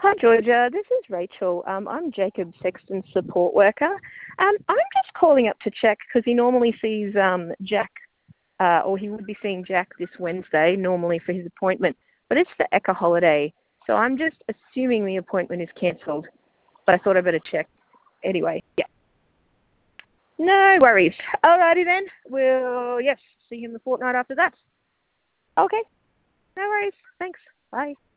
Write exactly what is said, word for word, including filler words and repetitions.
Hi, Georgia. This is Rachel. Um, I'm Jacob Sexton's support worker. Um, I'm just calling up to check because he normally sees um, Jack, uh, or he would be seeing Jack this Wednesday, normally for his appointment, but it's the Eka holiday. So I'm just assuming the appointment is cancelled, but I thought I'd better check. Anyway, yeah. No worries. Alrighty then. We'll, yes, see him the fortnight after that. Okay. No worries. Thanks. Bye.